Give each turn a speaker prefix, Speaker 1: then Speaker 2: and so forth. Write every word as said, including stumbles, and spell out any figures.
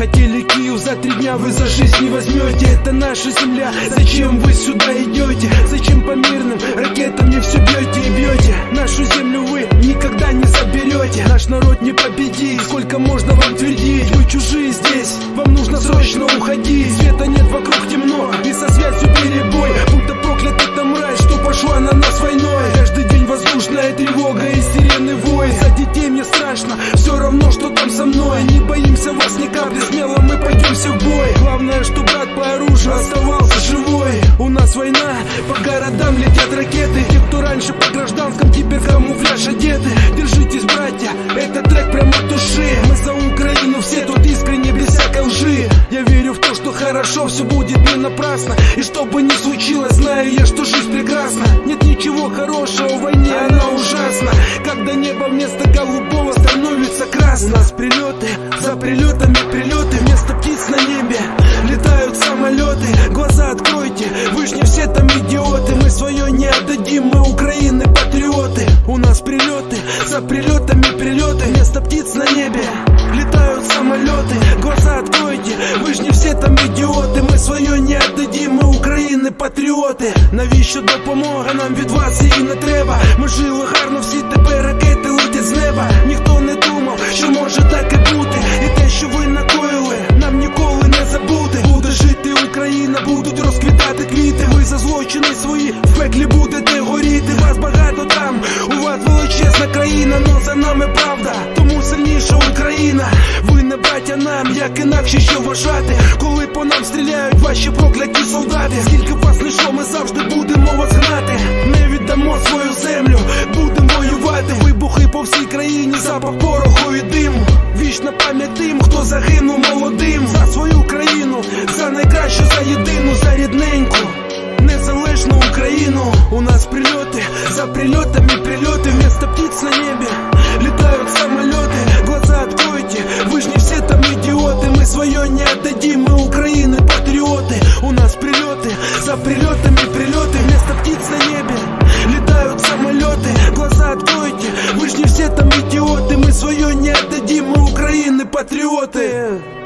Speaker 1: Захотели Киев за три дня, вы за жизнь не возьмете. Это наша земля, зачем вы сюда идете? Зачем по мирным ракетам не все бьете и бьете? Нашу землю вы никогда не заберете. Наш народ не победит, сколько можно вам твердить? Вы чужие здесь, вам нужно срочно уходить. Света нет, вокруг темно, и со связью перебой. Будто проклят эта мразь, что пошла на нас войной. Каждый день воздушная тревога и сирены вой. За детей мне страшно, все равно, что там со мной. Не боимся вас ни капли, смело мы пойдемся в бой. Главное, что брат по оружию оставался живой. У нас война, по городам летят ракеты. Те, кто раньше по гражданском, теперь в камуфляж одеты. Держитесь, братья, этот трек прямо от души. Мы за Украину все тут искренне, без всякой лжи. Я верю в то, что хорошо все будет не напрасно. И что бы ни случилось, знаю я, что жизнь прекрасна. Нет ничего хорошего в войне, она ужасна. Когда небо вместо голубого становится красным. У нас прилеты, за прилетами прилеты. Вместо птиц на небе летают самолеты. Глаза откройте, вы ж не все там идиоты. Мы свое не отдадим, мы Украины патриоты. У нас прилеты, за прилетами прилеты. Вместо птиц на небе летают самолеты. Глаза откройте, вы ж не все там идіоти. Ми своє не віддадим, ми України патріоти. Навіщо допомога нам від вас, її не треба. Ми жили гарно, всі тепер ракети летять з неба. Ніхто не думав, що може так і бути. І те, що ви накоїли, нам ніколи не забути. Буде жити Україна, будуть розквітати квіти. Ви за злочини свої в пеклі будете горіти. Вас багато там, у вас величезна країна, но за нами правда, тому сильніша Україна. Ви не браття нам, як інакше що вважати, коли по нам стріляють ваші прокляті солдати. Скільки вас не йшло, ми завжди будемо вас гнати. Не віддамо свою землю, будемо воювати. Вибухи по всій країні, запах пороху і диму. Вічна пам'ять тим, хто загинув молодим. За свою країну, за найкращу, за єдину, за рідненьку незалежну Україну. У нас прильоти, за прильотами прильоти. Вместо птиц на небе летают самолеты. Глаза откройте, вы ж не все там идиоты. Мы свое не отдадим, мы Украины патриоты. У нас прилеты, за прилетами прилеты. Вместо птиц на небе летают самолеты. Глаза откройте, вы ж не все там идиоты. Мы свое не отдадим, мы Украины патриоты.